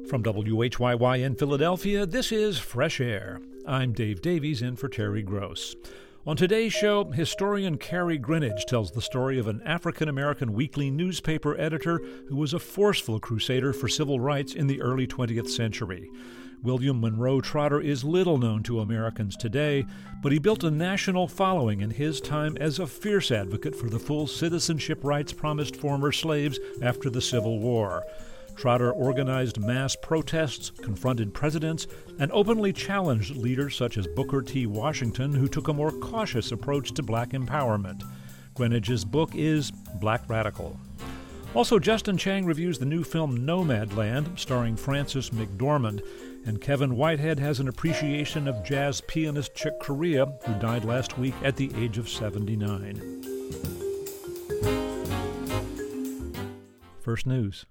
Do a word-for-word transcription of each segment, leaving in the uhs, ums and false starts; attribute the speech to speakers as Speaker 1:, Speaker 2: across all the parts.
Speaker 1: From W H Y Y in Philadelphia, this is Fresh Air. I'm Dave Davies in for Terry Gross. On today's show, historian Carrie Greenidge tells the story of an African-American weekly newspaper editor who was a forceful crusader for civil rights in the early twentieth century. William Monroe Trotter is little known to Americans today, but he built a national following in his time as a fierce advocate for the full citizenship rights promised former slaves after the Civil War. Trotter organized mass protests, confronted presidents, and openly challenged leaders such as Booker T. Washington, who took a more cautious approach to black empowerment. Greenidge's book is Black Radical. Also, Justin Chang reviews the new film Nomadland, starring Frances McDormand, and Kevin Whitehead has an appreciation of jazz pianist Chick Corea, who died last week at the age of seventy-nine. First News.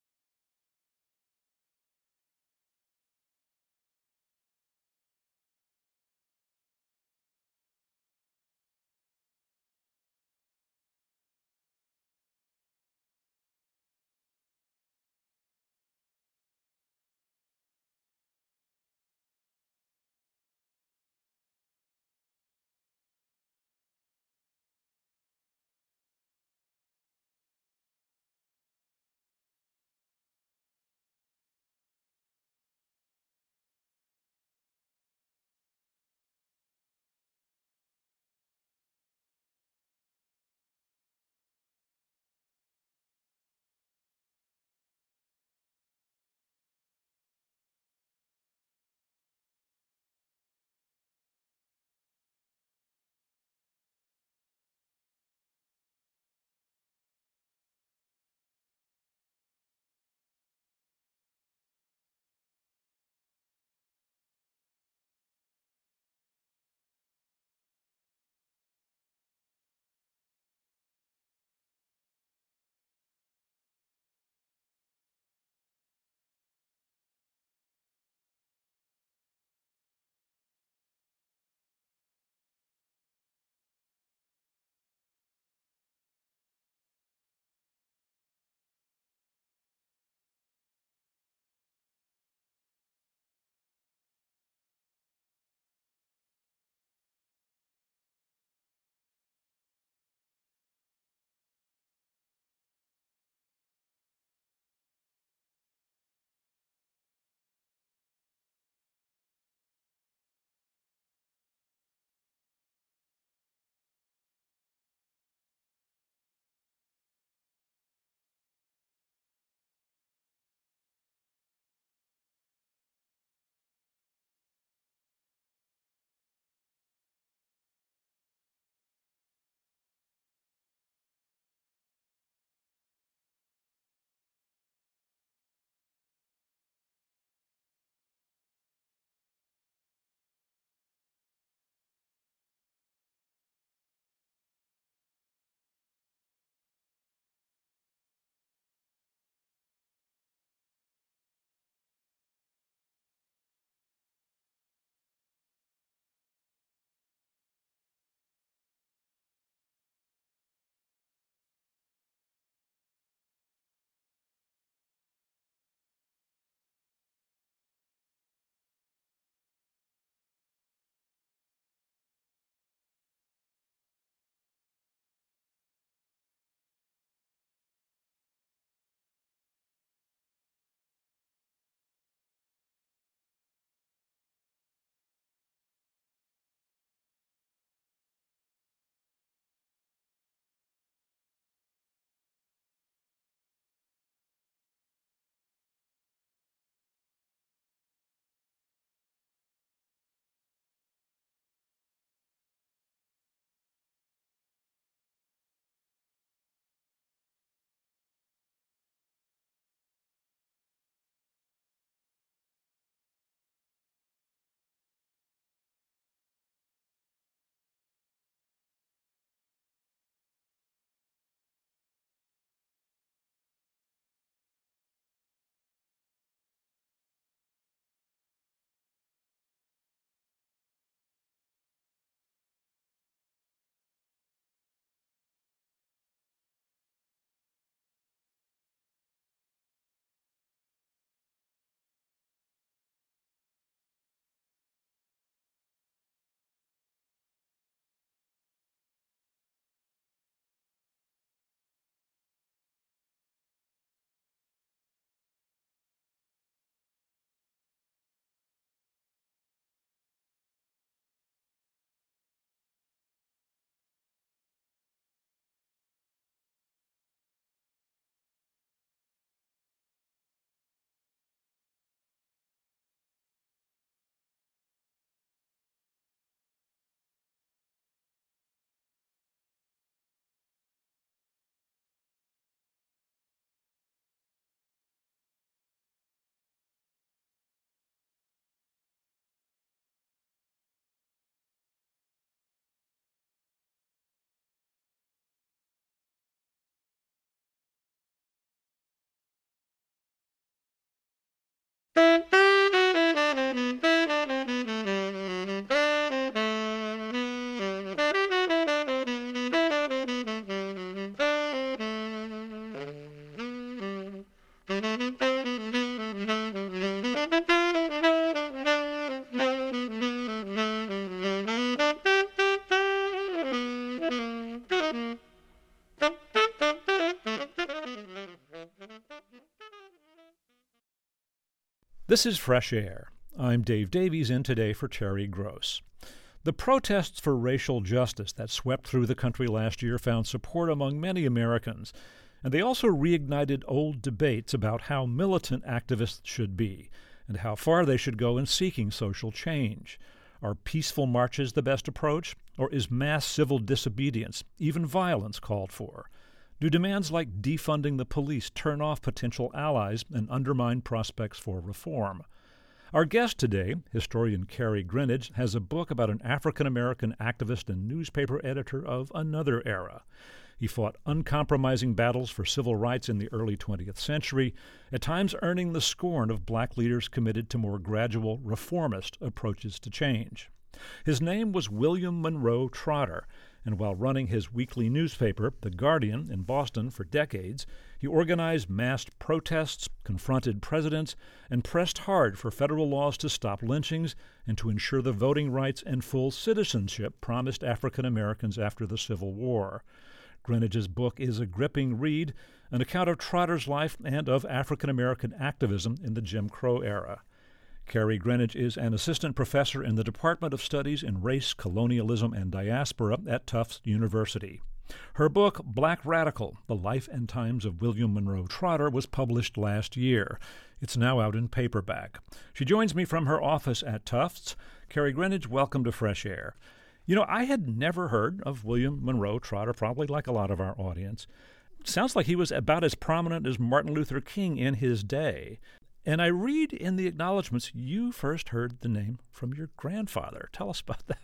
Speaker 1: This is Fresh Air. I'm Dave Davies, in today for Terry Gross. The protests for racial justice that swept through the country last year found support among many Americans, and they also reignited old debates about how militant activists should be and how far they should go in seeking social change. Are peaceful marches the best approach, or is mass civil disobedience, even violence, called for? Do demands like defunding the police turn off potential allies and undermine prospects for reform? Our guest today, historian Carey Greenidge, has a book about an African-American activist and newspaper editor of another era. He fought uncompromising battles for civil rights in the early twentieth century, at times earning the scorn of black leaders committed to more gradual, reformist approaches to change. His name was William Monroe Trotter, and while running his weekly newspaper, The Guardian, in Boston for decades, he organized massed protests, confronted presidents, and pressed hard for federal laws to stop lynchings and to ensure the voting rights and full citizenship promised African Americans after the Civil War. Greenidge's book is a gripping read, an account of Trotter's life and of African-American activism in the Jim Crow era. Carey Greenidge is an assistant professor in the Department of Studies in Race, Colonialism, and Diaspora at Tufts University. Her book, Black Radical, The Life and Times of William Monroe Trotter, was published last year. It's now out in paperback. She joins me from her office at Tufts. Carey Greenidge, welcome to Fresh Air. You know, I had never heard of William Monroe Trotter, probably like a lot of our audience. Sounds like he was about as prominent as Martin Luther King in his day. And I read in the acknowledgments you first heard the name from your grandfather. Tell us about that.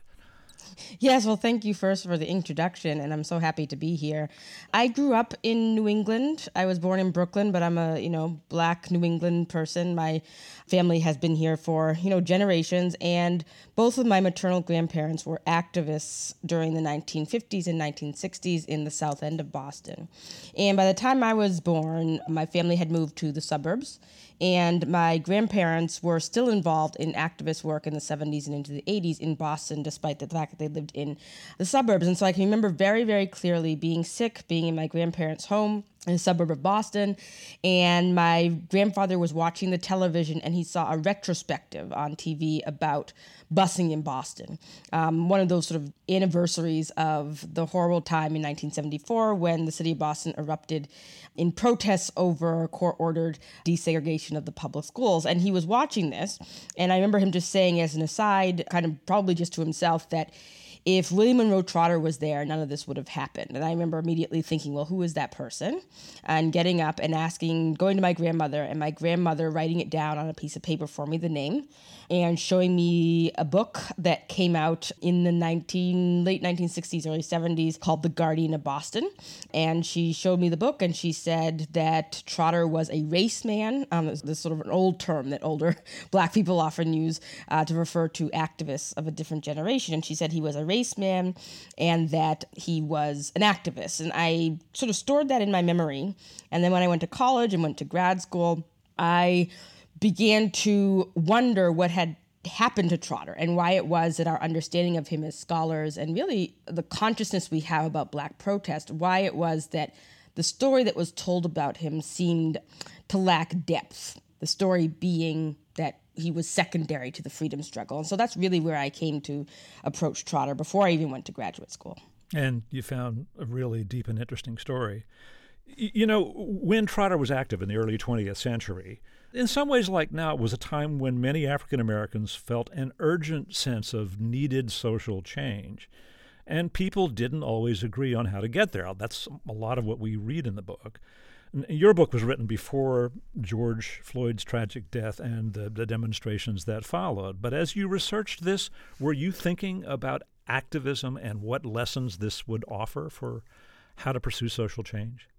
Speaker 2: Yes, well, thank you first for the introduction, and I'm so happy to be here. I grew up in New England. I was born in Brooklyn, but I'm a, you know, black New England person. My family has been here for, you know, generations, and both of my maternal grandparents were activists during the nineteen fifties and nineteen sixties in the South End of Boston. And by the time I was born, my family had moved to the suburbs, and my grandparents were still involved in activist work in the seventies and into the eighties in Boston, despite the fact that they lived in the suburbs. And so I can remember very, very clearly being sick, being in my grandparents' home in a suburb of Boston, and my grandfather was watching the television, and he saw a retrospective on T V about busing in Boston, um, one of those sort of anniversaries of the horrible time in nineteen seventy-four when the city of Boston erupted in protests over court-ordered desegregation of the public schools. And he was watching this, and I remember him just saying as an aside, kind of probably just to himself, that if William Monroe Trotter was there, none of this would have happened. And I remember immediately thinking, well, who is that person? And getting up and asking, going to my grandmother, and my grandmother writing it down on a piece of paper for me, the name, and showing me a book that came out in the nineteen late nineteen sixties, early seventies called The Guardian of Boston. And she showed me the book, and she said that Trotter was a race man. Um, this is sort of an old term that older black people often use uh, to refer to activists of a different generation. And she said he was a race man and that he was an activist. And I sort of stored that in my memory. And then when I went to college and went to grad school, I began to wonder what had happened to Trotter and why it was that our understanding of him as scholars and really the consciousness we have about black protest, why it was that the story that was told about him seemed to lack depth, the story being that he was secondary to the freedom struggle. And so that's really where I came to approach Trotter before I even went to graduate school.
Speaker 1: And you found a really deep and interesting story. You know, when Trotter was active in the early twentieth century, in some ways like now, it was a time when many African Americans felt an urgent sense of needed social change. And people didn't always agree on how to get there. That's a lot of what we read in the book. Your book was written before George Floyd's tragic death and the, the demonstrations that followed. But as you researched this, were you thinking about activism and what lessons this would offer for how to pursue social change?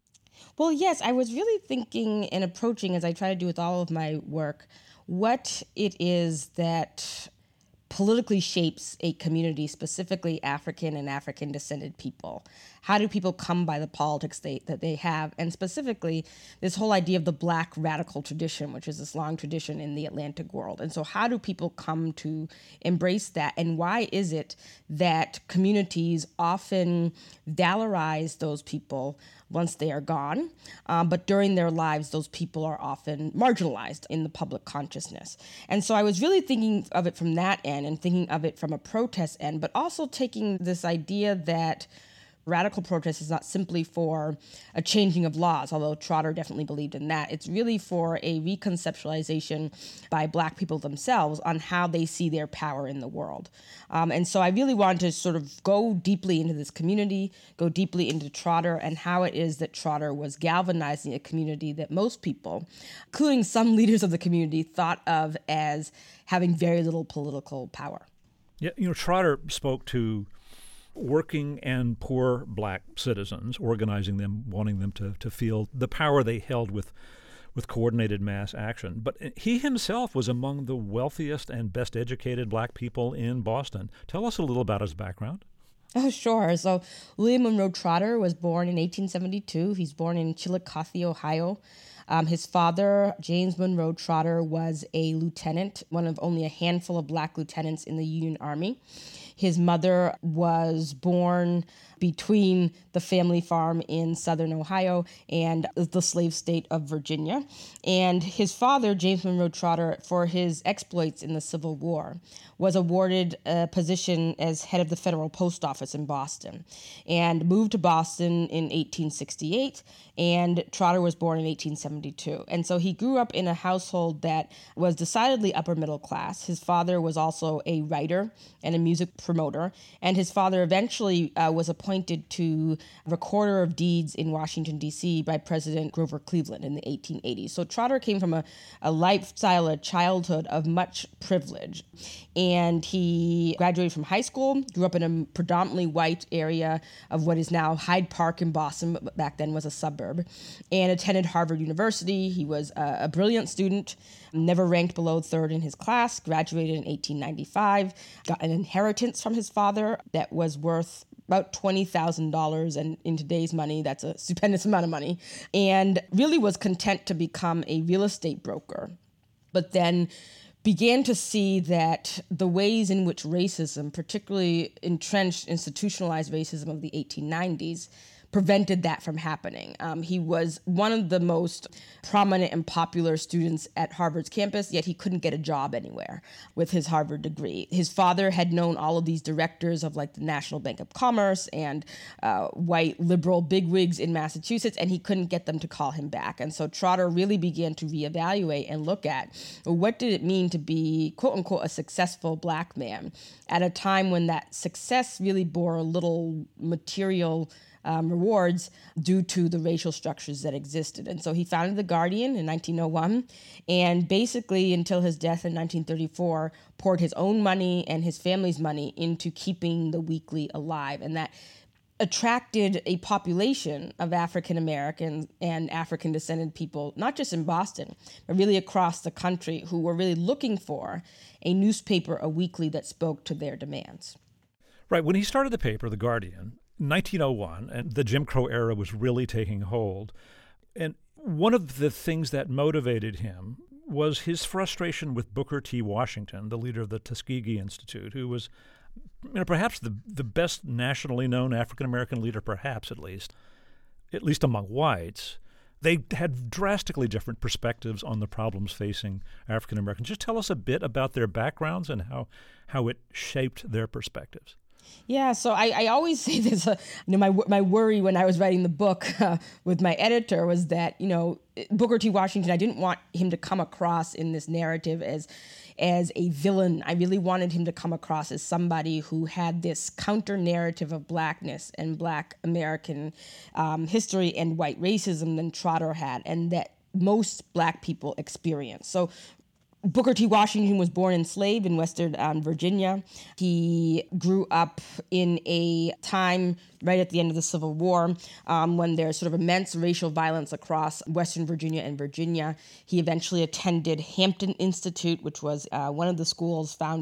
Speaker 2: Well, yes, I was really thinking and approaching, as I try to do with all of my work, what it is that politically shapes a community, specifically African and African-descended people. How do people come by the politics they, that they have? And specifically, this whole idea of the Black radical tradition, which is this long tradition in the Atlantic world. And so how do people come to embrace that? And why is it that communities often valorize those people once they are gone. Um, but during their lives, those people are often marginalized in the public consciousness. And so I was really thinking of it from that end and thinking of it from a protest end, but also taking this idea that radical protest is not simply for a changing of laws, although Trotter definitely believed in that. It's really for a reconceptualization by Black people themselves on how they see their power in the world. Um, and so I really wanted to sort of go deeply into this community, go deeply into Trotter and how it is that Trotter was galvanizing a community that most people, including some leaders of the community, thought of as having very little political power.
Speaker 1: Yeah, you know, Trotter spoke to working and poor Black citizens, organizing them, wanting them to, to feel the power they held with with coordinated mass action. But he himself was among the wealthiest and best educated Black people in Boston. Tell us a little about his background.
Speaker 2: Oh, sure. So William Monroe Trotter was born in eighteen seventy-two. He's born in Chillicothe, Ohio. Um, his father, James Monroe Trotter, was a lieutenant, one of only a handful of Black lieutenants in the Union Army. His mother was born between the family farm in southern Ohio and the slave state of Virginia. And his father, James Monroe Trotter, for his exploits in the Civil War, was awarded a position as head of the Federal Post Office in Boston and moved to Boston in eighteen sixty-eight. And Trotter was born in eighteen seventy-two. And so he grew up in a household that was decidedly upper middle class. His father was also a writer and a music promoter. And his father eventually uh, was appointed to Recorder of Deeds in Washington, D C by President Grover Cleveland in the eighteen eighties. So Trotter came from a, a lifestyle, a childhood of much privilege. And he graduated from high school, grew up in a predominantly white area of what is now Hyde Park in Boston, but back then was a suburb, and attended Harvard University. He was a, a brilliant student, never ranked below third in his class, graduated in eighteen ninety-five, got an inheritance from his father that was worth about twenty thousand dollars, and in today's money, that's a stupendous amount of money, and really was content to become a real estate broker. But then began to see that the ways in which racism, particularly entrenched, institutionalized racism of the eighteen nineties, prevented that from happening. Um, he was one of the most prominent and popular students at Harvard's campus, yet he couldn't get a job anywhere with his Harvard degree. His father had known all of these directors of like the National Bank of Commerce and uh, white liberal bigwigs in Massachusetts, and he couldn't get them to call him back. And so Trotter really began to reevaluate and look at, well, what did it mean to be, quote unquote, a successful Black man at a time when that success really bore little material Um, rewards due to the racial structures that existed. And so he founded The Guardian in nineteen oh one, and basically until his death in nineteen thirty-four, poured his own money and his family's money into keeping the weekly alive. And that attracted a population of African Americans and African descended people, not just in Boston, but really across the country, who were really looking for a newspaper, a weekly that spoke to their demands.
Speaker 1: Right. When he started the paper, The Guardian, nineteen oh one, and the Jim Crow era was really taking hold. And one of the things that motivated him was his frustration with Booker T. Washington, the leader of the Tuskegee Institute, who was, you know, perhaps the, the best nationally known African-American leader, perhaps at least, at least among whites. They had drastically different perspectives on the problems facing African-Americans. Just tell us a bit about their backgrounds and how, how it shaped their perspectives.
Speaker 2: Yeah, so I, I always say this, uh, you know, my my worry when I was writing the book uh, with my editor was that, you know, Booker T. Washington, I didn't want him to come across in this narrative as as a villain. I really wanted him to come across as somebody who had this counter narrative of Blackness and Black American um, history and white racism than Trotter had, and that most Black people experience. So Booker T. Washington was born enslaved in Western um, Virginia. He grew up in a time right at the end of the Civil War um, when there's sort of immense racial violence across Western Virginia and Virginia. He eventually attended Hampton Institute, which was uh, one of the schools founded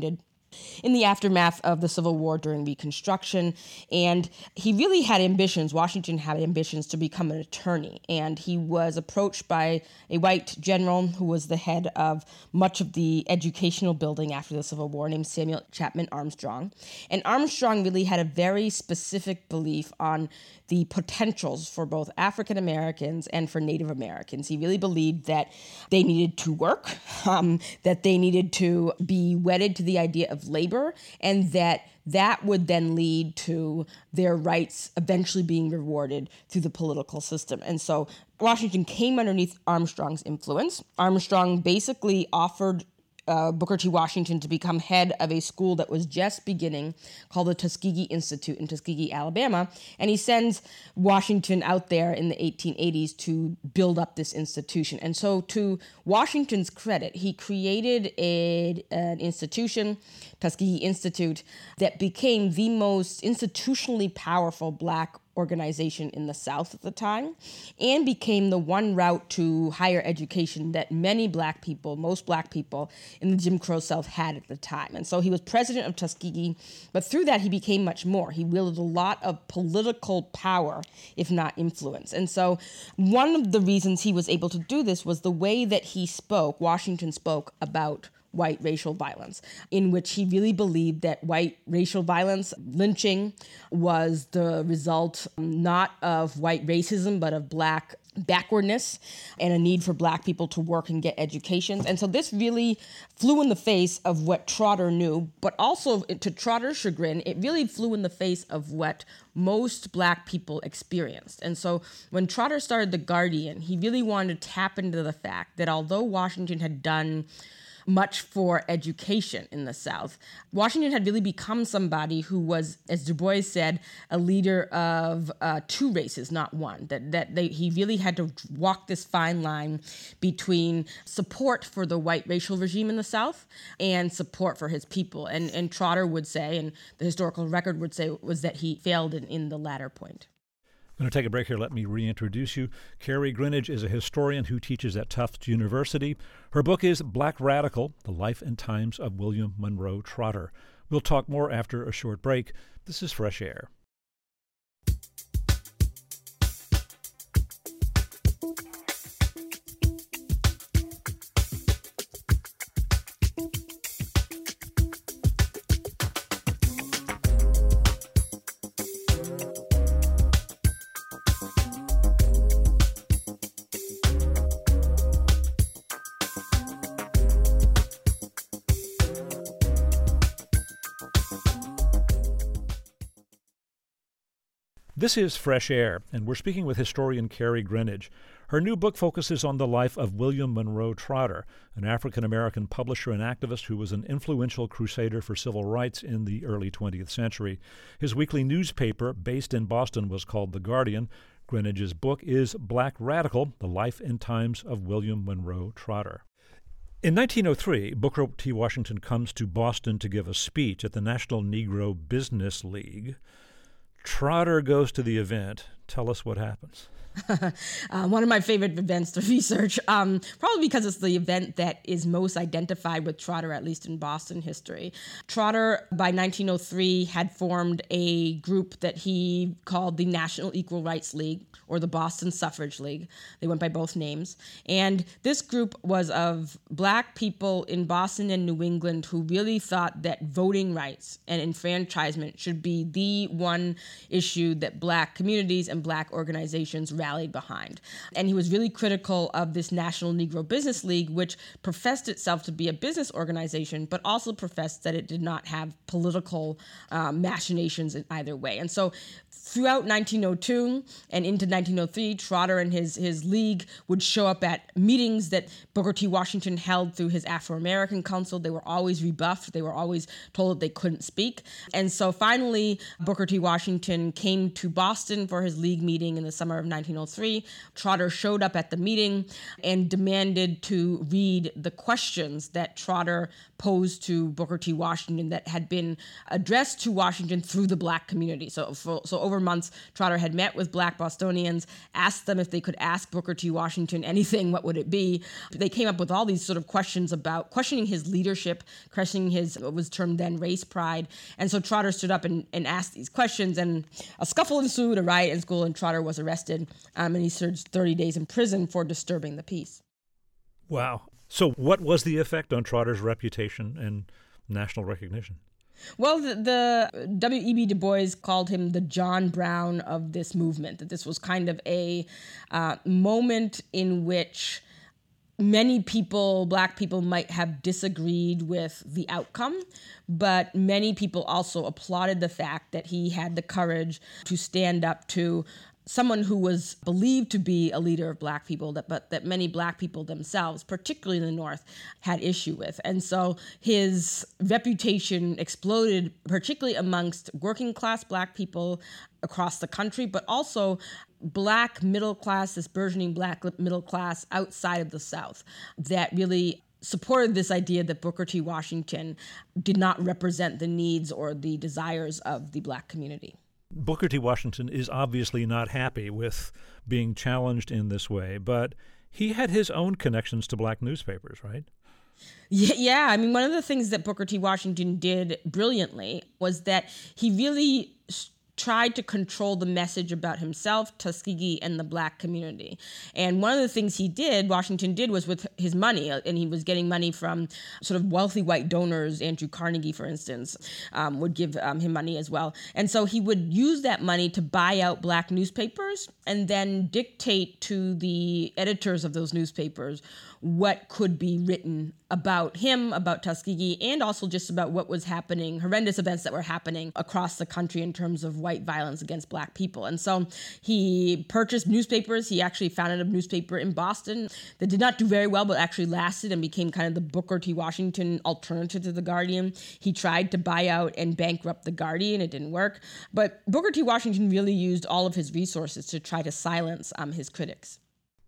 Speaker 2: in the aftermath of the Civil War during Reconstruction. And he really had ambitions. Washington had ambitions to become an attorney. And he was approached by a white general who was the head of much of the educational building after the Civil War, named Samuel Chapman Armstrong. And Armstrong really had a very specific belief on the potentials for both African Americans and for Native Americans. He really believed that they needed to work, um, that they needed to be wedded to the idea of labor, and that that would then lead to their rights eventually being rewarded through the political system. And so Washington came underneath Armstrong's influence. Armstrong basically offered Uh, Booker T. Washington to become head of a school that was just beginning called the Tuskegee Institute in Tuskegee, Alabama. And he sends Washington out there in the eighteen eighties to build up this institution. And so to Washington's credit, he created a, an institution, Tuskegee Institute, that became the most institutionally powerful Black organization in the South at the time, and became the one route to higher education that many Black people, most Black people in the Jim Crow South had at the time. And so he was president of Tuskegee, but through that he became much more. He wielded a lot of political power, if not influence. And so one of the reasons he was able to do this was the way that he spoke, Washington spoke about white racial violence, in which he really believed that white racial violence, lynching, was the result not of white racism, but of Black backwardness and a need for Black people to work and get educations. And so this really flew in the face of what Trotter knew, but also to Trotter's chagrin, it really flew in the face of what most Black people experienced. And so when Trotter started The Guardian, he really wanted to tap into the fact that although Washington had done much for education in the South, Washington had really become somebody who was, as Du Bois said, a leader of uh, two races, not one. That that they, he really had to walk this fine line between support for the white racial regime in the South and support for his people. And, and Trotter would say, and the historical record would say, was that he failed in, in the latter point.
Speaker 1: I'm going to take a break here. Let me reintroduce you. Carrie Greenidge is a historian who teaches at Tufts University. Her book is Black Radical, The Life and Times of William Monroe Trotter. We'll talk more after a short break. This is Fresh Air. This is Fresh Air, and we're speaking with historian Carrie Greenidge. Her new book focuses on the life of William Monroe Trotter, an African-American publisher and activist who was an influential crusader for civil rights in the early twentieth century. His weekly newspaper, based in Boston, was called The Guardian. Greenidge's book is Black Radical, The Life and Times of William Monroe Trotter. In nineteen oh three, Booker T. Washington comes to Boston to give a speech at the National Negro Business League. Trotter goes to the event. Tell us what happens.
Speaker 2: uh, one of my favorite events to research, um, probably because it's the event that is most identified with Trotter, at least in Boston history. Trotter, by nineteen oh three, had formed a group that he called the National Equal Rights League, or the Boston Suffrage League. They went by both names. And this group was of Black people in Boston and New England who really thought that voting rights and enfranchisement should be the one issue that Black communities and Black organizations rallied behind. And he was really critical of this National Negro Business League, which professed itself to be a business organization, but also professed that it did not have political um, machinations in either way. And so throughout nineteen oh two and into nineteen oh three, Trotter and his, his league would show up at meetings that Booker T. Washington held through his Afro-American Council. They were always rebuffed. They were always told that they couldn't speak. And so finally, Booker T. Washington came to Boston for his league League meeting in the summer of nineteen oh three. Trotter showed up at the meeting and demanded to read the questions that Trotter posed to Booker T. Washington that had been addressed to Washington through the Black community. So, for, so over months, Trotter had met with Black Bostonians, asked them if they could ask Booker T. Washington anything, what would it be? They came up with all these sort of questions about questioning his leadership, questioning his, what was termed then race pride. And so Trotter stood up and, and asked these questions, and a scuffle ensued, a riot in school, and Trotter was arrested, um, and he served thirty days in prison for disturbing the peace.
Speaker 1: Wow. So what was the effect on Trotter's reputation and national recognition?
Speaker 2: Well, the, the W E B Du Bois called him the John Brown of this movement, that this was kind of a uh, moment in which many people, Black people, might have disagreed with the outcome, but many people also applauded the fact that he had the courage to stand up to someone who was believed to be a leader of Black people, that, but that many Black people themselves, particularly in the North, had issue with. And so his reputation exploded, particularly amongst working class Black people across the country, but also Black middle class, this burgeoning Black middle class outside of the South, that really supported this idea that Booker T. Washington did not represent the needs or the desires of the Black community.
Speaker 1: Booker T. Washington is obviously not happy with being challenged in this way, but he had his own connections to Black newspapers, right?
Speaker 2: Yeah, I mean, one of the things that Booker T. Washington did brilliantly was that he really tried to control the message about himself, Tuskegee, and the Black community. And one of the things he did, Washington did, was with his money, and he was getting money from sort of wealthy white donors. Andrew Carnegie, for instance, um, would give um, him money as well. And so he would use that money to buy out Black newspapers and then dictate to the editors of those newspapers what could be written about him, about Tuskegee, and also just about what was happening, horrendous events that were happening across the country in terms of white violence against Black people. And so he purchased newspapers. He actually founded a newspaper in Boston that did not do very well, but actually lasted and became kind of the Booker T. Washington alternative to The Guardian. He tried to buy out and bankrupt The Guardian. It didn't work. But Booker T. Washington really used all of his resources to try to silence um, his critics.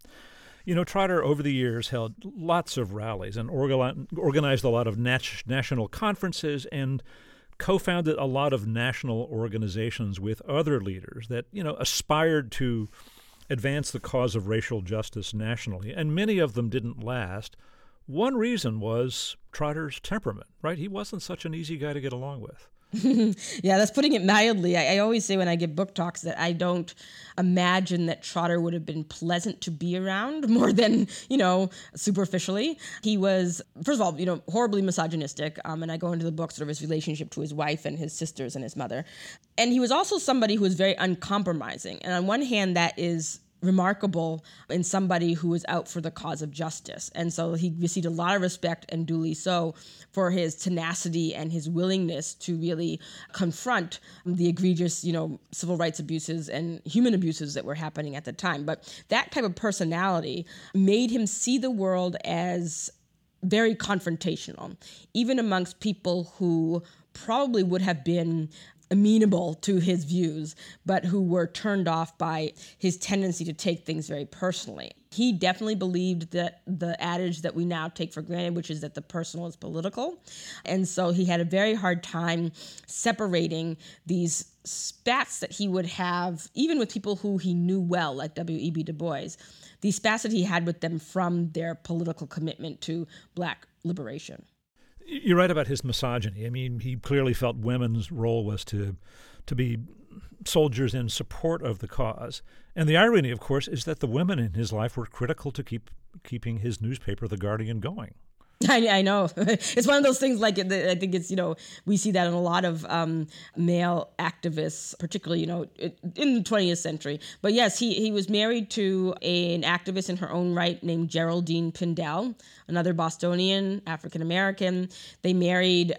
Speaker 1: You know, Trotter over the years held lots of rallies and orga- organized a lot of nat- national conferences and co-founded a lot of national organizations with other leaders that, you know, aspired to advance the cause of racial justice nationally, and many of them didn't last. One reason was Trotter's temperament, right? He wasn't such an easy guy to get along with.
Speaker 2: Yeah, that's putting it mildly. I, I always say when I give book talks that I don't imagine that Trotter would have been pleasant to be around more than, you know, superficially. He was, first of all, you know, horribly misogynistic. Um, and I go into the book sort of his relationship to his wife and his sisters and his mother. And he was also somebody who was very uncompromising. And on one hand, that is remarkable in somebody who was out for the cause of justice. And so he received a lot of respect, and duly so, for his tenacity and his willingness to really confront the egregious, you know, civil rights abuses and human abuses that were happening at the time. But that type of personality made him see the world as very confrontational, even amongst people who probably would have been amenable to his views, but who were turned off by his tendency to take things very personally. He definitely believed that the adage that we now take for granted, which is that the personal is political. And so he had a very hard time separating these spats that he would have, even with people who he knew well, like W E B Du Bois, these spats that he had with them from their political commitment to Black liberation.
Speaker 1: You're right about his misogyny. I mean, he clearly felt women's role was to to be soldiers in support of the cause. And the irony, of course, is that the women in his life were critical to keep keeping his newspaper, The Guardian, going.
Speaker 2: I, I know. It's one of those things like, I think it's, you know, we see that in a lot of um, male activists, particularly, you know, in the twentieth century. But yes, he, he was married to a, an activist in her own right named Geraldine Pindell, another Bostonian, African-American. They married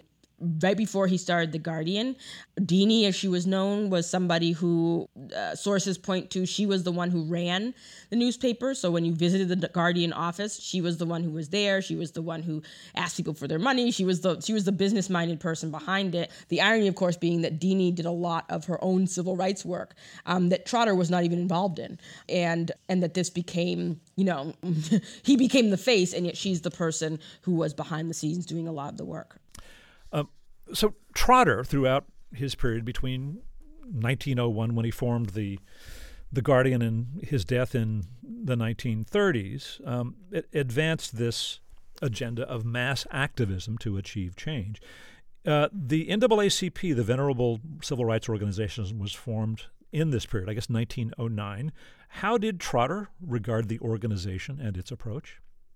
Speaker 2: right before he started The Guardian. Deanie, as she was known, was somebody who uh, sources point to, she was the one who ran the newspaper. So when you visited the Guardian office, she was the one who was there. She was the one who asked people for their money. She was the she was the business-minded person behind it. The irony, of course, being that Deanie did a lot of her own civil rights work um, that Trotter was not even involved in, and and that this became, you know, he became the face, and yet she's the person who was behind the scenes doing a lot of the work.
Speaker 1: Um, so Trotter, throughout his period between nineteen oh one, when he formed the the Guardian, and his death in the nineteen thirties, um, it advanced this agenda of mass activism to achieve change. Uh, the N double A C P, the venerable civil rights organization, was formed in this period, I guess nineteen oh nine. How did Trotter regard the organization and its approach?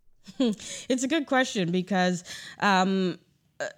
Speaker 2: It's a good question because um, uh,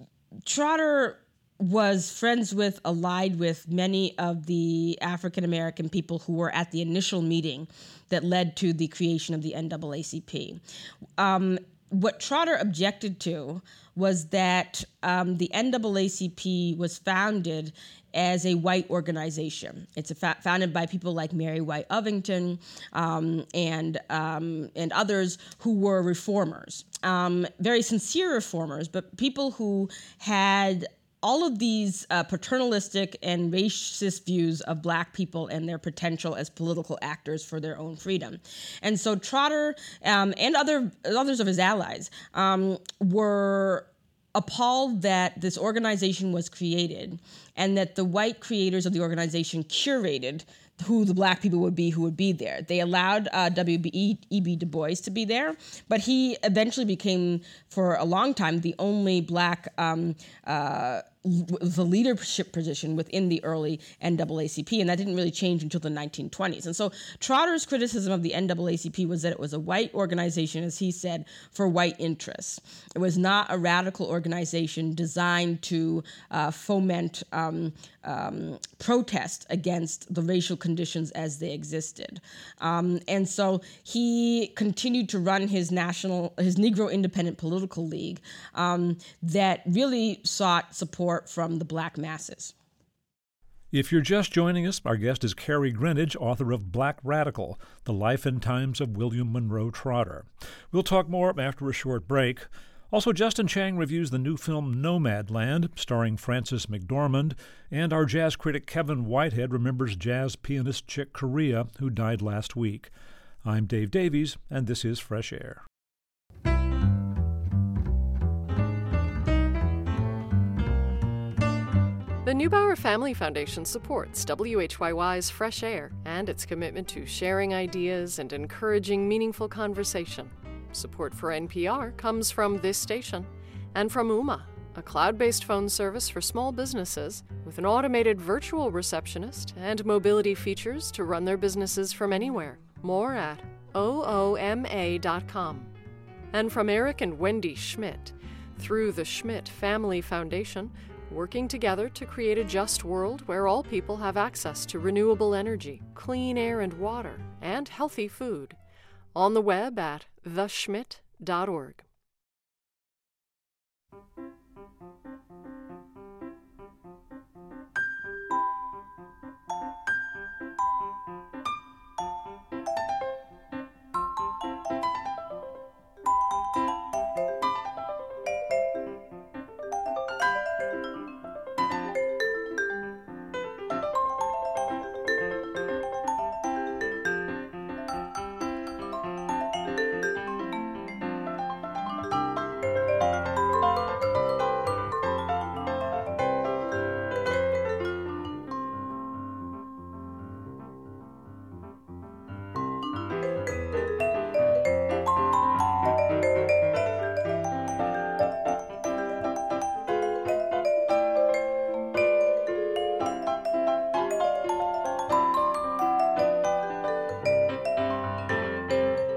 Speaker 2: Trotter was friends with, allied with many of the African-American people who were at the initial meeting that led to the creation of the N double A C P. Um, what Trotter objected to was that um, the N double A C P was founded as a white organization. It's a fa- founded by people like Mary White Ovington um, and um, and others who were reformers, um, very sincere reformers, but people who had all of these uh, paternalistic and racist views of Black people and their potential as political actors for their own freedom. And so Trotter um, and other others of his allies um, were appalled that this organization was created and that the white creators of the organization curated who the Black people would be who would be there. They allowed uh, W E B Du Bois to be there, but he eventually became, for a long time, the only Black um, uh, the leadership position within the early N double A C P, and that didn't really change until the nineteen twenties. And so Trotter's criticism of the N double A C P was that it was a white organization, as he said, for white interests. It was not a radical organization designed to uh, foment um, um, protest against the racial conditions as they existed. Um, and so he continued to run his national, his Negro Independent Political League um, that really sought support from the Black masses.
Speaker 1: If you're just joining us, our guest is Carrie Greenidge, author of Black Radical, The Life and Times of William Monroe Trotter. We'll talk more after a short break. Also, Justin Chang reviews the new film Nomadland, starring Frances McDormand, and our jazz critic Kevin Whitehead remembers jazz pianist Chick Corea, who died last week. I'm Dave Davies, and this is Fresh Air.
Speaker 3: The Neubauer Family Foundation supports W H Y Y's Fresh Air and its commitment to sharing ideas and encouraging meaningful conversation. Support for N P R comes from this station and from Ooma, a cloud-based phone service for small businesses with an automated virtual receptionist and mobility features to run their businesses from anywhere. More at O O M A dot com. And from Eric and Wendy Schmidt, through the Schmidt Family Foundation, working together to create a just world where all people have access to renewable energy, clean air and water, and healthy food. On the web at the schmidt dot org.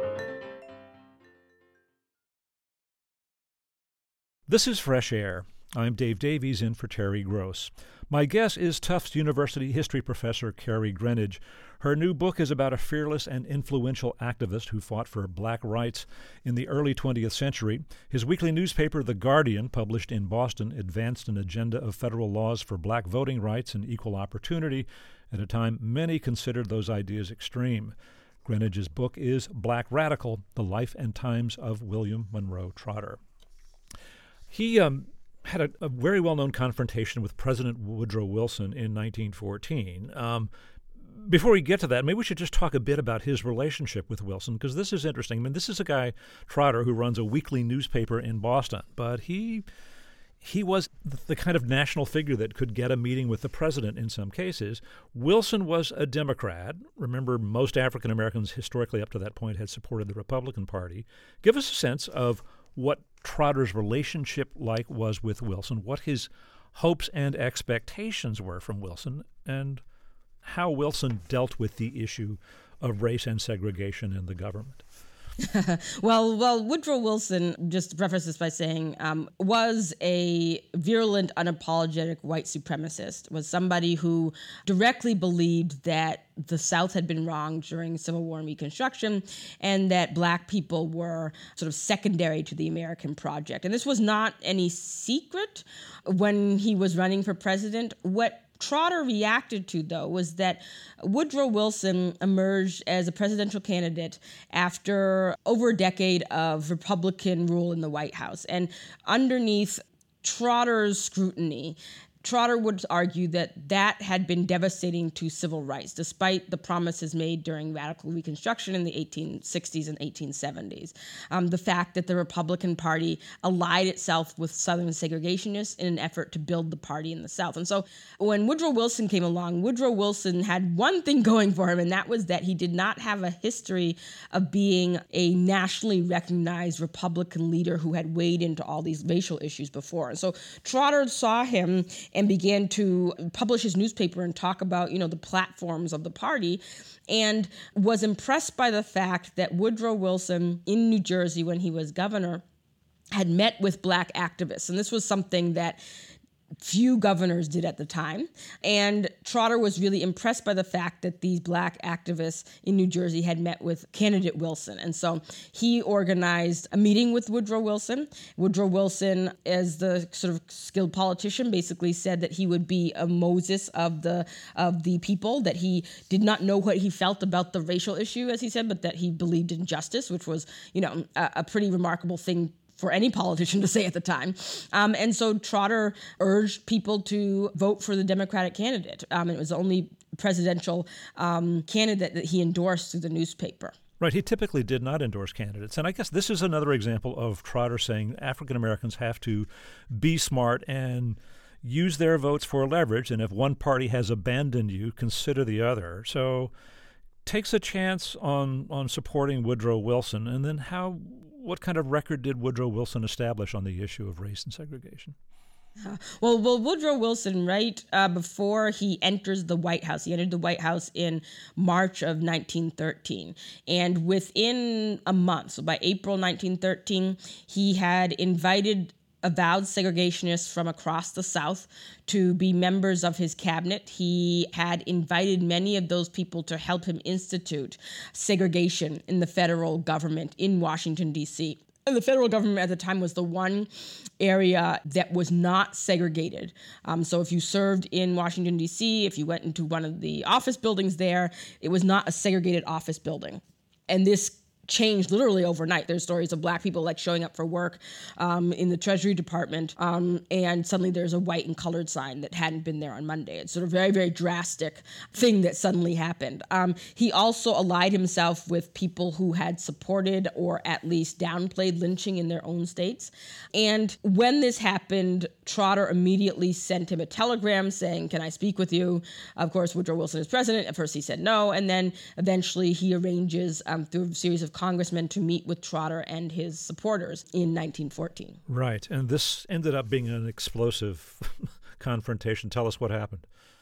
Speaker 1: This is Fresh Air. I'm Dave Davies, in for Terry Gross. My guest is Tufts University history professor Carrie Greenidge. Her new book is about a fearless and influential activist who fought for black rights in the early twentieth century. His weekly newspaper, The Guardian, published in Boston, advanced an agenda of federal laws for black voting rights and equal opportunity at a time many considered those ideas extreme. Greenidge's book is Black Radical: The Life and Times of William Monroe Trotter. He um, had a, a very well-known confrontation with President Woodrow Wilson in nineteen fourteen. Um, before we get to that, maybe we should just talk a bit about his relationship with Wilson, because this is interesting. I mean, this is a guy, Trotter, who runs a weekly newspaper in Boston, but he he was the kind of national figure that could get a meeting with the president in some cases. Wilson was a Democrat. Remember, most African Americans historically up to that point had supported the Republican Party. Give us a sense of what Trotter's relationship like was with Wilson, what his hopes and expectations were from Wilson, and how Wilson dealt with the issue of race and segregation in the government.
Speaker 2: well, well, Woodrow Wilson, just to preface this by saying, um, was a virulent, unapologetic white supremacist, was somebody who directly believed that the South had been wronged during Civil War and Reconstruction, and that black people were sort of secondary to the American project. And this was not any secret when he was running for president. What Trotter reacted to, though, was that Woodrow Wilson emerged as a presidential candidate after over a decade of Republican rule in the White House. And underneath Trotter's scrutiny, Trotter would argue that that had been devastating to civil rights, despite the promises made during radical Reconstruction in the eighteen sixties and eighteen seventies. Um, the fact that the Republican Party allied itself with Southern segregationists in an effort to build the party in the South. And so when Woodrow Wilson came along, Woodrow Wilson had one thing going for him, and that was that he did not have a history of being a nationally recognized Republican leader who had weighed into all these racial issues before. And so Trotter saw him and began to publish his newspaper and talk about, you know, the platforms of the party, and was impressed by the fact that Woodrow Wilson in New Jersey, when he was governor, had met with black activists. And this was something that few governors did at the time. And Trotter was really impressed by the fact that these black activists in New Jersey had met with candidate Wilson. And so he organized a meeting with Woodrow Wilson. Woodrow Wilson, as the sort of skilled politician, basically said that he would be a Moses of the of the people, that he did not know what he felt about the racial issue, as he said, but that he believed in justice, which was, you know, a, a pretty remarkable thing for any politician to say at the time. Um, and so Trotter urged people to vote for the Democratic candidate. Um, it was the only presidential um, candidate that he endorsed through the newspaper.
Speaker 1: Right. He typically did not endorse candidates. And I guess this is another example of Trotter saying African Americans have to be smart and use their votes for leverage. And if one party has abandoned you, consider the other. So takes a chance on, on supporting Woodrow Wilson. And then how... what kind of record did Woodrow Wilson establish on the issue of race and segregation?
Speaker 2: Uh, well, well, Woodrow Wilson, right uh, before he enters the White House, he entered the White House in March of nineteen thirteen. And within a month, so by April nineteen thirteen, he had invited avowed segregationists from across the South to be members of his cabinet. He had invited many of those people to help him institute segregation in the federal government in Washington, D C. And the federal government at the time was the one area that was not segregated. Um, so if you served in Washington, D C, if you went into one of the office buildings there, it was not a segregated office building. And this changed literally overnight. There's stories of black people like showing up for work um, in the Treasury Department, um, and suddenly there's a white and colored sign that hadn't been there on Monday. It's sort of a very, very drastic thing that suddenly happened. Um, he also allied himself with people who had supported or at least downplayed lynching in their own states. And when this happened, Trotter immediately sent him a telegram saying, "Can I speak with you?" Of course, Woodrow Wilson is president. At first he said no, and then eventually he arranges um, through a series of congressmen to meet with Trotter and his supporters in nineteen fourteen.
Speaker 1: Right, and this ended up being an explosive confrontation. Tell us what happened.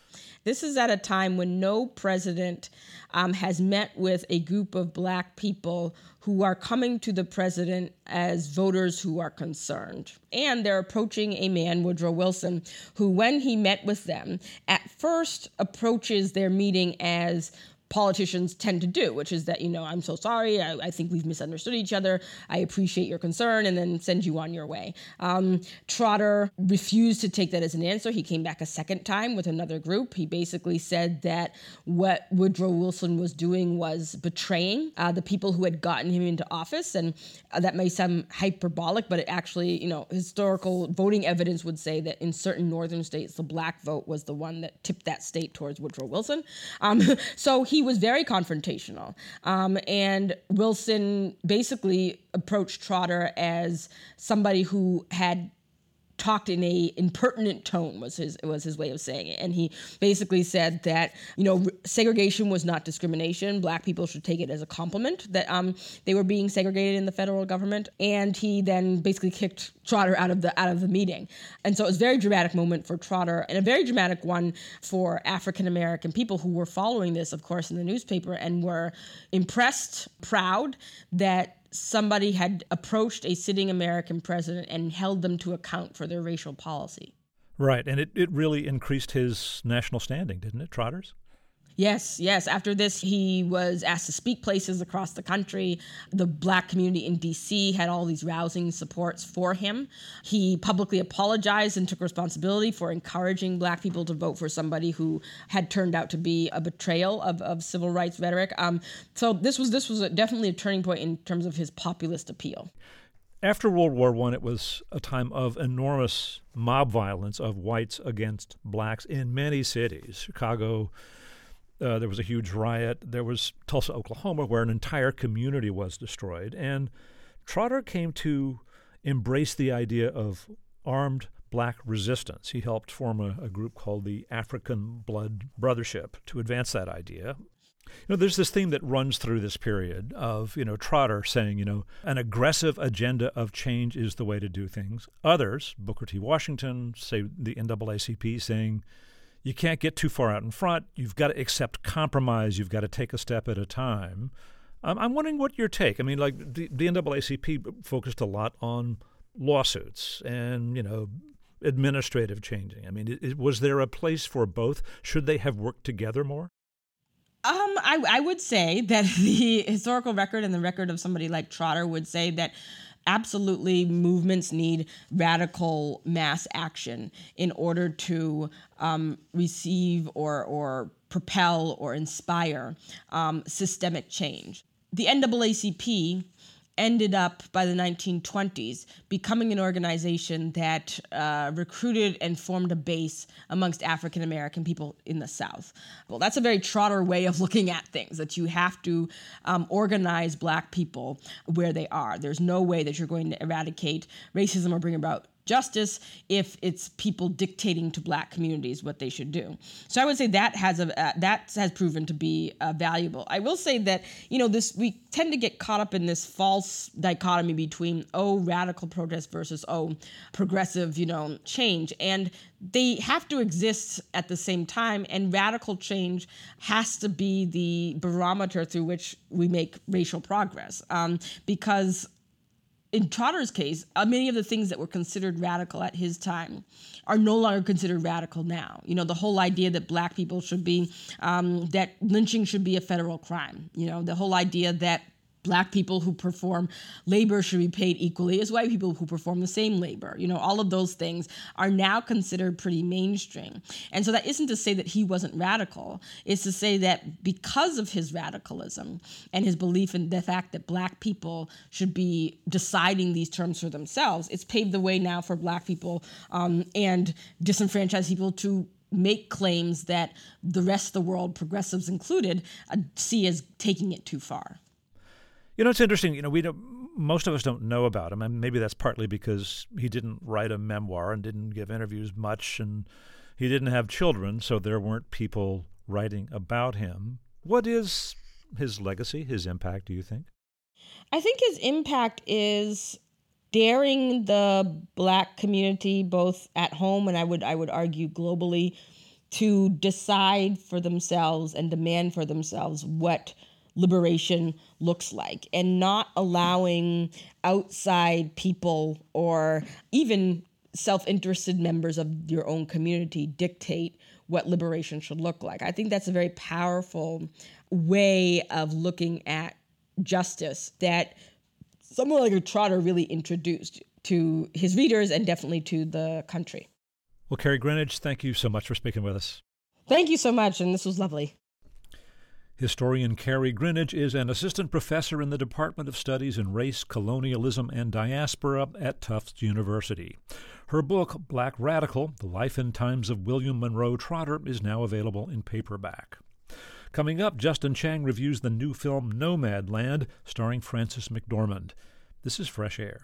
Speaker 2: This is at a time when no president um, has met with a group of Black people who are coming to the president as voters who are concerned. And they're approaching a man, Woodrow Wilson, who, when he met with them, at first approaches their meeting as politicians tend to do, which is that, you know, I'm so sorry, I, I think we've misunderstood each other, I appreciate your concern, and then send you on your way. Um, Trotter refused to take that as an answer. He came back a second time with another group. He basically said that what Woodrow Wilson was doing was betraying uh, the people who had gotten him into office, and uh, that may sound hyperbolic, but it actually, you know, historical voting evidence would say that in certain northern states, the Black vote was the one that tipped that state towards Woodrow Wilson. Um, so he He was very confrontational, um, and Wilson basically approached Trotter as somebody who had talked in a impertinent tone, was his was his way of saying it. And he basically said that, you know, segregation was not discrimination. Black people should take it as a compliment that um, they were being segregated in the federal government. And he then basically kicked Trotter out of the out of the meeting. And so it was a very dramatic moment for Trotter, and a very dramatic one for African American people who were following this, of course, in the newspaper, and were impressed, proud that somebody had approached a sitting American president and held them to account for their racial policy.
Speaker 1: Right, and it, it really increased his national standing, didn't it, Trotter's?
Speaker 2: Yes, yes. After this, he was asked to speak places across the country. The Black community in D C had all these rousing supports for him. He publicly apologized and took responsibility for encouraging Black people to vote for somebody who had turned out to be a betrayal of, of civil rights rhetoric. Um, so this was this was a, definitely a turning point in terms of his populist appeal.
Speaker 1: After World War One, it was a time of enormous mob violence of whites against blacks in many cities. Chicago, Uh, there was a huge riot. There was Tulsa, Oklahoma, where an entire community was destroyed. And Trotter came to embrace the idea of armed black resistance. He helped form a, a group called the African Blood Brothership to advance that idea. You know, there's this theme that runs through this period of, you know, Trotter saying, you know, an aggressive agenda of change is the way to do things. Others, Booker T. Washington, say the N double A C P, saying, you can't get too far out in front. You've got to accept compromise. You've got to take a step at a time. Um, I'm wondering what your take. I mean, like the, the N double A C P focused a lot on lawsuits and, you know, administrative changing. I mean, it, it, was there a place for both? Should they have worked together more?
Speaker 2: Um, I, I would say that the historical record and the record of somebody like Trotter would say that absolutely, movements need radical mass action in order to um, receive or or propel or inspire um, systemic change. The N double A C P ended up, by the nineteen twenties, becoming an organization that uh, recruited and formed a base amongst African American people in the South. Well, that's a very Trotter way of looking at things, that you have to um, organize Black people where they are. There's no way that you're going to eradicate racism or bring about justice if it's people dictating to Black communities what they should do. So I would say that has a uh, that has proven to be uh, valuable. I will say that, you know, this we tend to get caught up in this false dichotomy between oh radical protest versus oh progressive, you know, change, and they have to exist at the same time. And radical change has to be the barometer through which we make racial progress, um, because in Trotter's case, uh, many of the things that were considered radical at his time are no longer considered radical now. You know, the whole idea that Black people should be, um, that lynching should be a federal crime. You know, the whole idea that Black people who perform labor should be paid equally as white people who perform the same labor. You know, all of those things are now considered pretty mainstream. And so that isn't to say that he wasn't radical. It's to say that because of his radicalism and his belief in the fact that Black people should be deciding these terms for themselves, it's paved the way now for Black people um, and disenfranchised people to make claims that the rest of the world, progressives included, uh, see as taking it too far.
Speaker 1: You know, it's interesting. You know, we don't, most of us don't know about him, and maybe that's partly because he didn't write a memoir and didn't give interviews much, and he didn't have children, so there weren't people writing about him. What is his legacy, his impact, do you think?
Speaker 2: I think his impact is daring the Black community, both at home and I would I would argue globally, to decide for themselves and demand for themselves what liberation looks like, and not allowing outside people or even self-interested members of your own community dictate what liberation should look like. I think that's a very powerful way of looking at justice that someone like a Trotter really introduced to his readers and definitely to the country.
Speaker 1: Well, Carrie Greenidge, thank you so much for speaking with us.
Speaker 2: Thank you so much, and this was lovely.
Speaker 1: Historian Carrie Greenidge is an assistant professor in the Department of Studies in Race, Colonialism, and Diaspora at Tufts University. Her book, Black Radical, The Life and Times of William Monroe Trotter, is now available in paperback. Coming up, Justin Chang reviews the new film Nomadland, starring Frances McDormand. This is Fresh Air.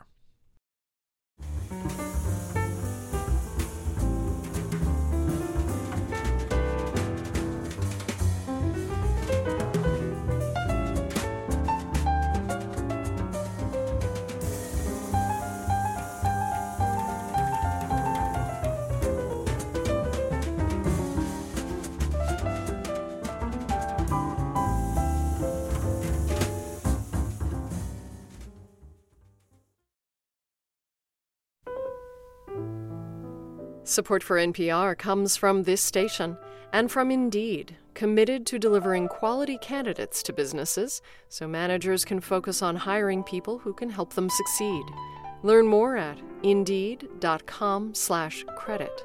Speaker 3: Support for N P R comes from this station and from Indeed, committed to delivering quality candidates to businesses so managers can focus on hiring people who can help them succeed. Learn more at indeed.com slash credit.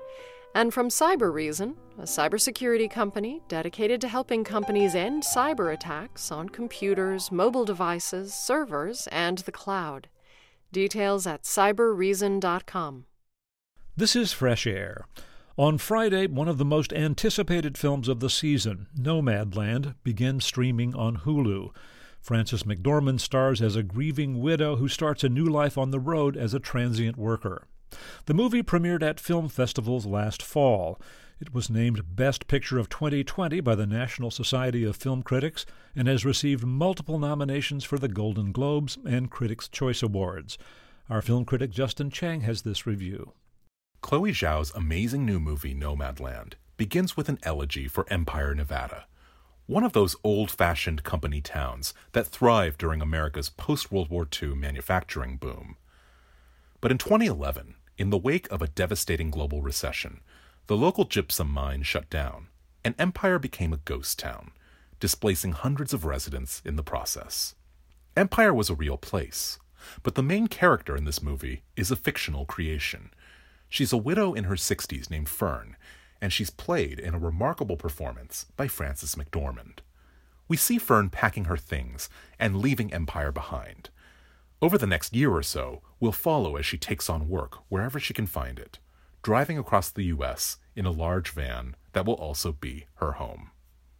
Speaker 3: And from Cyber Reason, a cybersecurity company dedicated to helping companies end cyber attacks on computers, mobile devices, servers, and the cloud. Details at cyber reason dot com.
Speaker 1: This is Fresh Air. On Friday, one of the most anticipated films of the season, Nomadland, begins streaming on Hulu. Frances McDormand stars as a grieving widow who starts a new life on the road as a transient worker. The movie premiered at film festivals last fall. It was named Best Picture of twenty twenty by the National Society of Film Critics and has received multiple nominations for the Golden Globes and Critics' Choice Awards. Our film critic Justin Chang has this review.
Speaker 4: Chloe Zhao's amazing new movie, Nomadland, begins with an elegy for Empire, Nevada, one of those old-fashioned company towns that thrived during America's post-World War Two manufacturing boom. But in twenty eleven, in the wake of a devastating global recession, the local gypsum mine shut down, and Empire became a ghost town, displacing hundreds of residents in the process. Empire was a real place, but the main character in this movie is a fictional creation. She's a widow in her sixties named Fern, and she's played in a remarkable performance by Frances McDormand. We see Fern packing her things and leaving Empire behind. Over the next year or so, we'll follow as she takes on work wherever she can find it, driving across the U S in a large van that will also be her home.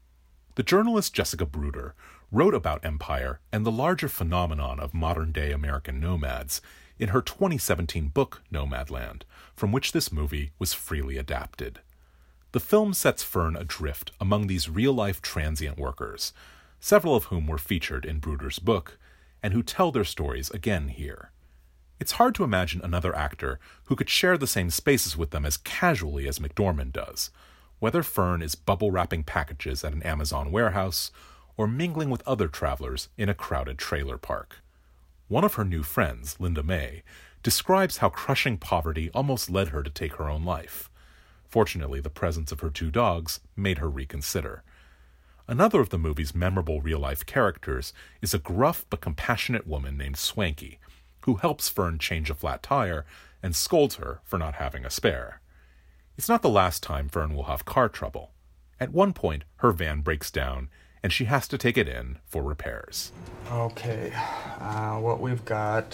Speaker 4: The journalist Jessica Bruder wrote about Empire and the larger phenomenon of modern-day American nomads in her twenty seventeen book, Nomadland, from which this movie was freely adapted. The film sets Fern adrift among these real-life transient workers, several of whom were featured in Bruder's book, and who tell their stories again here. It's hard to imagine another actor who could share the same spaces with them as casually as McDormand does, whether Fern is bubble-wrapping packages at an Amazon warehouse or mingling with other travelers in a crowded trailer park. One of her new friends, Linda May, describes how crushing poverty almost led her to take her own life. Fortunately, the presence of her two dogs made her reconsider. Another of the movie's memorable real-life characters is a gruff but compassionate woman named Swanky, who helps Fern change a flat tire and scolds her for not having a spare. It's not the last time Fern will have car trouble. At one point, her van breaks down, and she has to take it in for repairs.
Speaker 5: Okay, uh, what we've got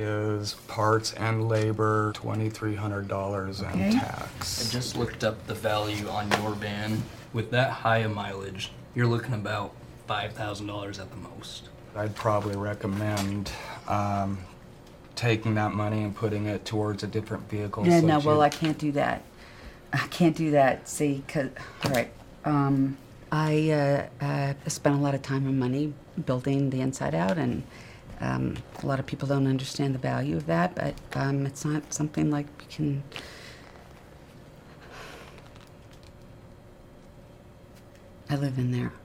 Speaker 5: is parts and labor, twenty-three hundred dollars
Speaker 6: okay.
Speaker 5: and tax.
Speaker 6: I just looked up the value on your van. With that high a mileage, you're looking about five thousand dollars at the most.
Speaker 5: I'd probably recommend um, taking that money and putting it towards a different vehicle.
Speaker 7: No,
Speaker 5: so
Speaker 7: no, well,
Speaker 5: you...
Speaker 7: I can't do that. I can't do that, see, because, all right, um, I uh, uh, spent a lot of time and money building the Inside Out, and um, a lot of people don't understand the value of that, but um, it's not something like you can... I live in there.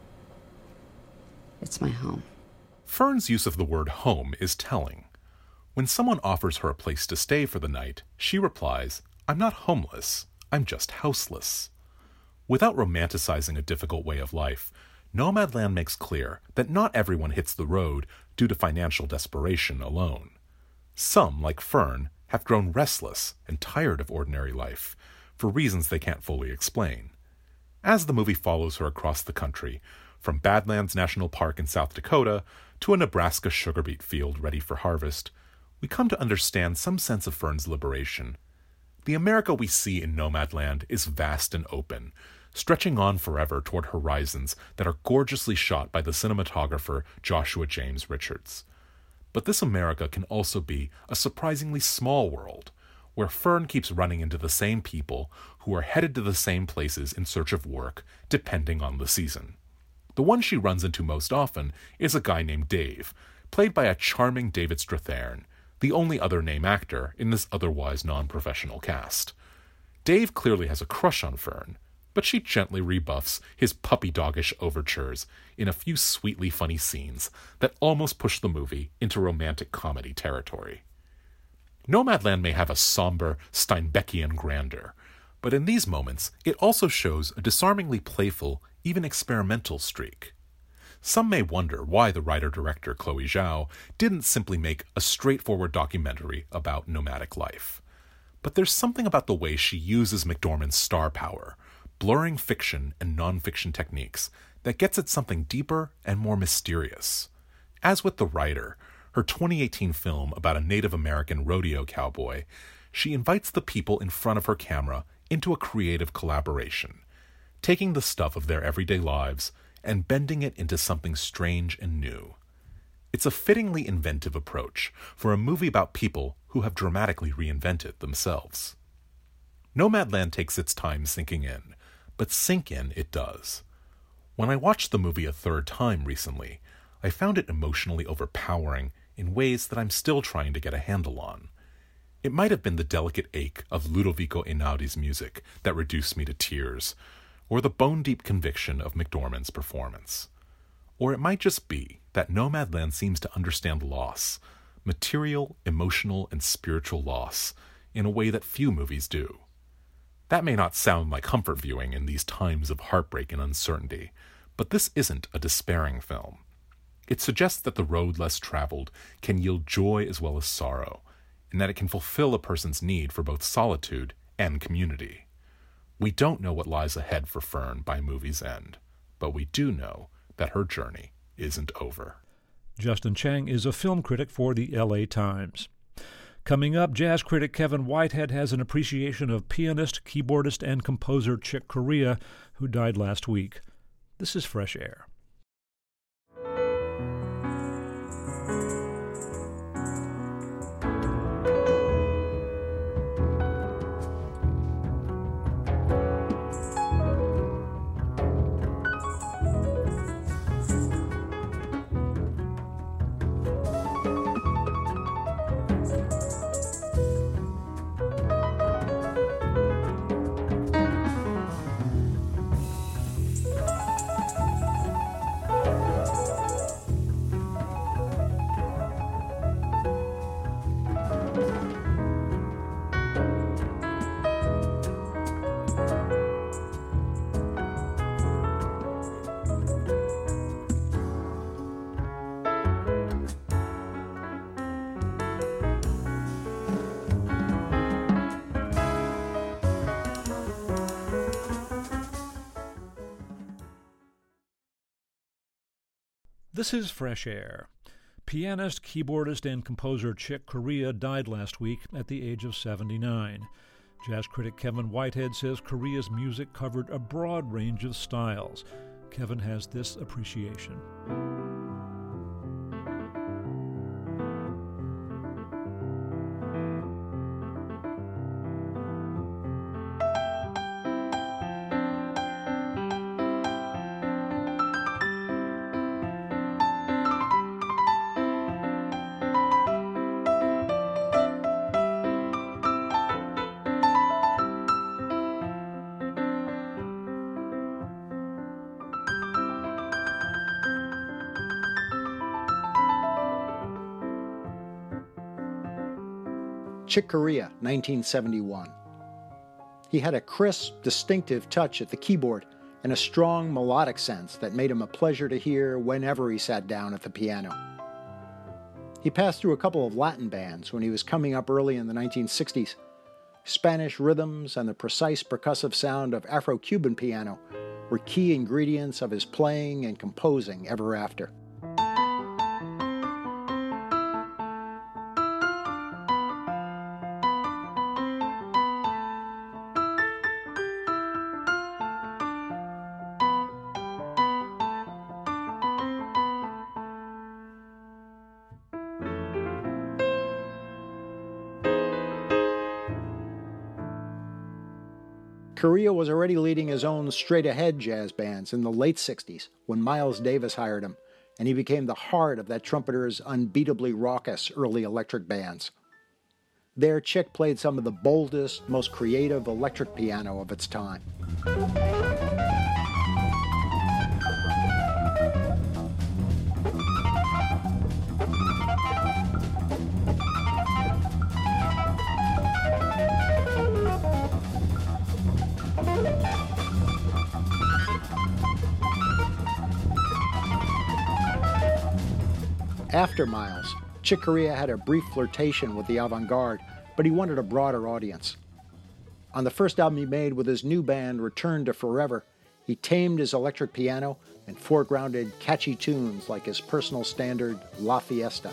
Speaker 7: It's my home.
Speaker 4: Fern's use of the word home is telling. When someone offers her a place to stay for the night, she replies, "I'm not homeless, I'm just houseless." Without romanticizing a difficult way of life, Nomadland makes clear that not everyone hits the road due to financial desperation alone. Some, like Fern, have grown restless and tired of ordinary life, for reasons they can't fully explain. As the movie follows her across the country, from Badlands National Park in South Dakota to a Nebraska sugar beet field ready for harvest, we come to understand some sense of Fern's liberation. The America we see in Nomadland is vast and open, stretching on forever toward horizons that are gorgeously shot by the cinematographer Joshua James Richards. But this America can also be a surprisingly small world, where Fern keeps running into the same people who are headed to the same places in search of work, depending on the season. The one she runs into most often is a guy named Dave, played by a charming David Strathairn, the only other name actor in this otherwise non-professional cast. Dave clearly has a crush on Fern, but she gently rebuffs his puppy-doggish overtures in a few sweetly funny scenes that almost push the movie into romantic comedy territory. Nomadland may have a somber, Steinbeckian grandeur, but in these moments it also shows a disarmingly playful, even experimental streak. Some may wonder why the writer-director Chloe Zhao didn't simply make a straightforward documentary about nomadic life. But there's something about the way she uses McDormand's star power, blurring fiction and nonfiction techniques, that gets at something deeper and more mysterious. As with The Writer, her twenty eighteen film about a Native American rodeo cowboy, she invites the people in front of her camera into a creative collaboration, taking the stuff of their everyday lives and bending it into something strange and new. It's a fittingly inventive approach for a movie about people who have dramatically reinvented themselves. Nomadland takes its time sinking in, but sink in it does. When I watched the movie a third time recently, I found it emotionally overpowering in ways that I'm still trying to get a handle on. It might have been the delicate ache of Ludovico Einaudi's music that reduced me to tears, or the bone-deep conviction of McDormand's performance. Or it might just be that Nomadland seems to understand loss, material, emotional, and spiritual loss, in a way that few movies do. That may not sound like comfort viewing in these times of heartbreak and uncertainty, but this isn't a despairing film. It suggests that the road less traveled can yield joy as well as sorrow, and that it can fulfill a person's need for both solitude and community. We don't know what lies ahead for Fern by movie's end, but we do know that her journey isn't over.
Speaker 1: Justin Chang is a film critic for the L A Times. Coming up, jazz critic Kevin Whitehead has an appreciation of pianist, keyboardist, and composer Chick Corea, who died last week. This is Fresh Air. This is Fresh Air. Pianist, keyboardist, and composer Chick Corea died last week at the age of seventy-nine. Jazz critic Kevin Whitehead says Corea's music covered a broad range of styles. Kevin has this appreciation.
Speaker 8: Chick Corea, nineteen seventy-one. He had a crisp, distinctive touch at the keyboard and a strong melodic sense that made him a pleasure to hear whenever he sat down at the piano. He passed through a couple of Latin bands when he was coming up early in the nineteen sixties. Spanish rhythms and the precise percussive sound of Afro-Cuban piano were key ingredients of his playing and composing ever after. Corea was already leading his own straight-ahead jazz bands in the late sixties when Miles Davis hired him, and he became the heart of that trumpeter's unbeatably raucous early electric bands. There, Chick played some of the boldest, most creative electric piano of its time. After Miles, Chick Corea had a brief flirtation with the avant-garde, but he wanted a broader audience. On the first album he made with his new band, Return to Forever, he tamed his electric piano and foregrounded catchy tunes like his personal standard, La Fiesta.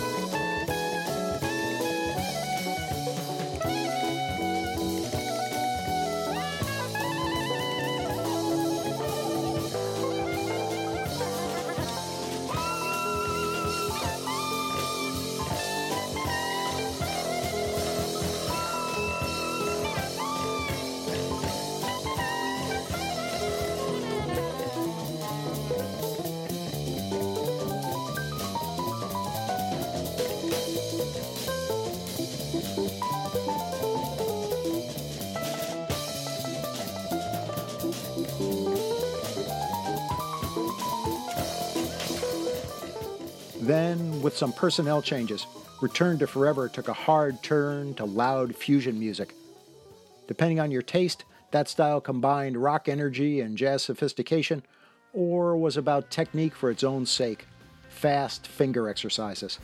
Speaker 8: Then, with some personnel changes, Return to Forever took a hard turn to loud fusion music. Depending on your taste, that style combined rock energy and jazz sophistication, or was about technique for its own sake, fast finger exercises.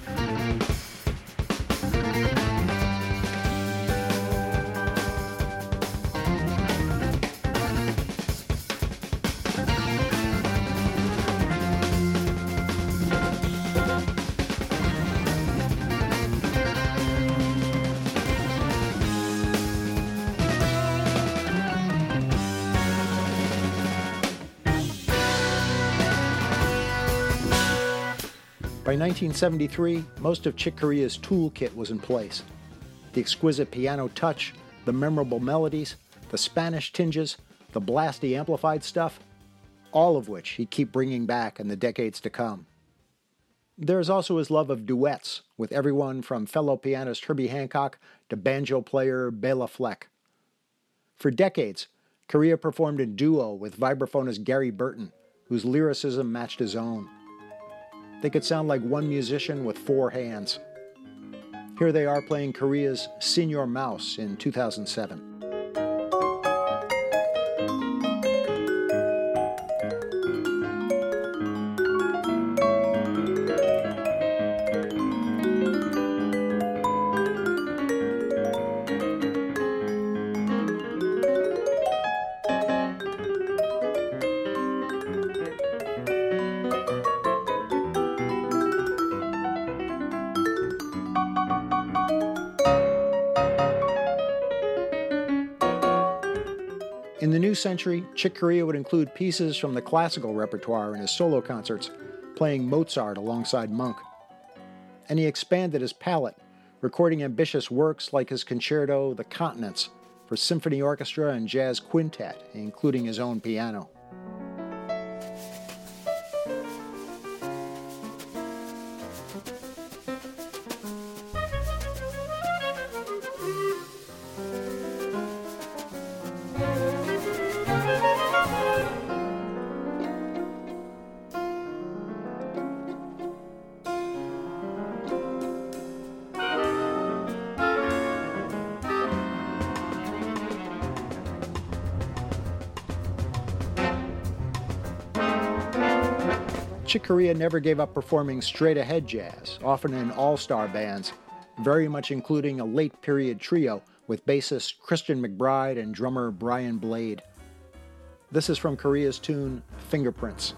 Speaker 8: By nineteen seventy-three, most of Chick Corea's toolkit was in place. The exquisite piano touch, the memorable melodies, the Spanish tinges, the blasty amplified stuff, all of which he'd keep bringing back in the decades to come. There's also his love of duets, with everyone from fellow pianist Herbie Hancock to banjo player Bela Fleck. For decades, Corea performed in duo with vibraphonist Gary Burton, whose lyricism matched his own. They could sound like one musician with four hands. Here they are playing Corea's Señor Mouse in two thousand seven. In the new century, Chick Corea would include pieces from the classical repertoire in his solo concerts, playing Mozart alongside Monk. And he expanded his palette, recording ambitious works like his concerto The Continents for symphony orchestra and jazz quintet, including his own piano. Chick Corea never gave up performing straight-ahead jazz, often in all-star bands, very much including a late-period trio with bassist Christian McBride and drummer Brian Blade. This is from Corea's tune, Fingerprints.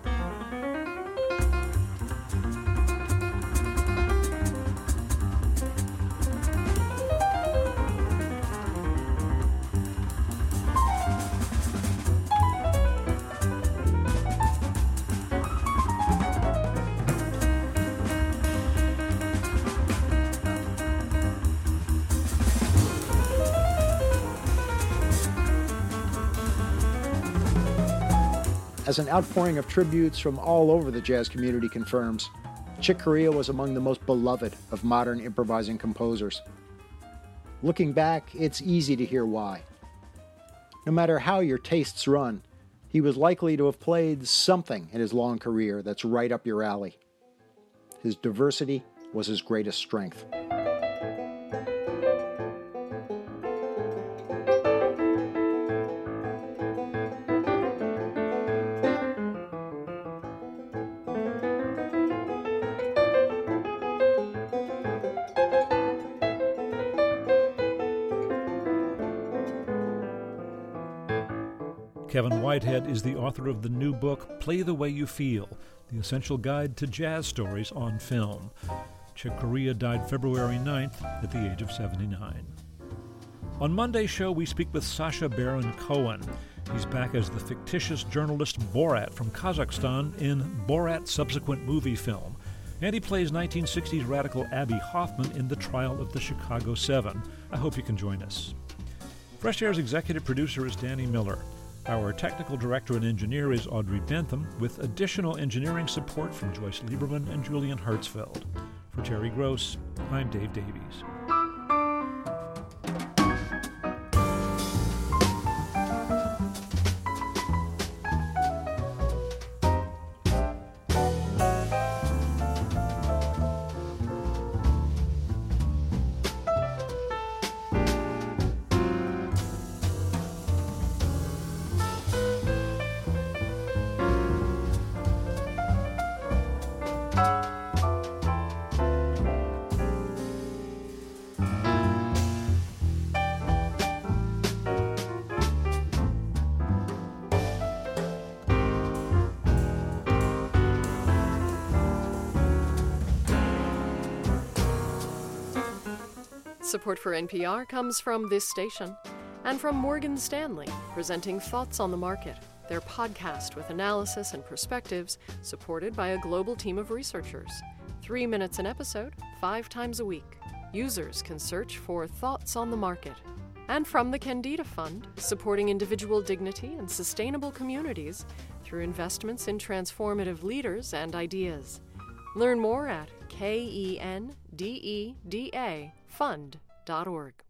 Speaker 8: As an outpouring of tributes from all over the jazz community confirms, Chick Corea was among the most beloved of modern improvising composers. Looking back, it's easy to hear why. No matter how your tastes run, he was likely to have played something in his long career that's right up your alley. His diversity was his greatest strength.
Speaker 1: Kevin Whitehead is the author of the new book, Play the Way You Feel, the essential guide to jazz stories on film. Chick Corea died February ninth at the age of seventy-nine. On Monday's show, we speak with Sacha Baron Cohen. He's back as the fictitious journalist Borat from Kazakhstan in Borat's subsequent movie film. And he plays nineteen sixties radical Abby Hoffman in The Trial of the Chicago Seven. I hope you can join us. Fresh Air's executive producer is Danny Miller. Our technical director and engineer is Audrey Bentham, with additional engineering support from Joyce Lieberman and Julian Hertzfeld. For Terry Gross, I'm Dave Davies.
Speaker 3: Support for N P R comes from this station and from Morgan Stanley, presenting Thoughts on the Market, their podcast with analysis and perspectives supported by a global team of researchers. Three minutes an episode, five times a week. Users can search for Thoughts on the Market. And from the Candida Fund, supporting individual dignity and sustainable communities through investments in transformative leaders and ideas. Learn more at K E N D E D A fund dot org.